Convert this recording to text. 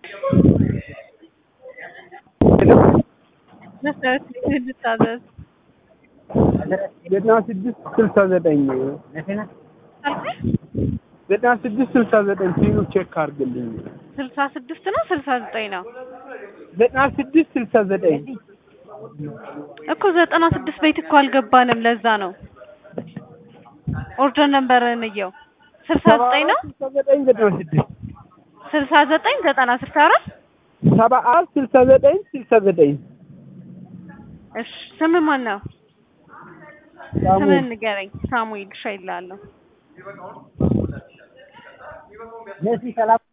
መሰረት ልታዘዝ ዘጠና ስድስት ስልሳ ዘጠኝ ዘጠና ስድስት ስልሳ ዘጠኝ ፒኑ ቼክ አድርግልኝ። 66 ነው 69 ነው ዘጠና ስድስት ስልሳ ዘጠኝ እኮ 96 ቤት እኮ አልገባንም። ለዛ ነው ኦርደር ነምበርን እየው 69 ነው 69 ዘጠና ስድስት 69 90 64 74 69 69 እሺ ስም ማን ነው? ስምን ንገረኝ። ሳሙኤል ሻይላለሁ። ነሲ ሰላም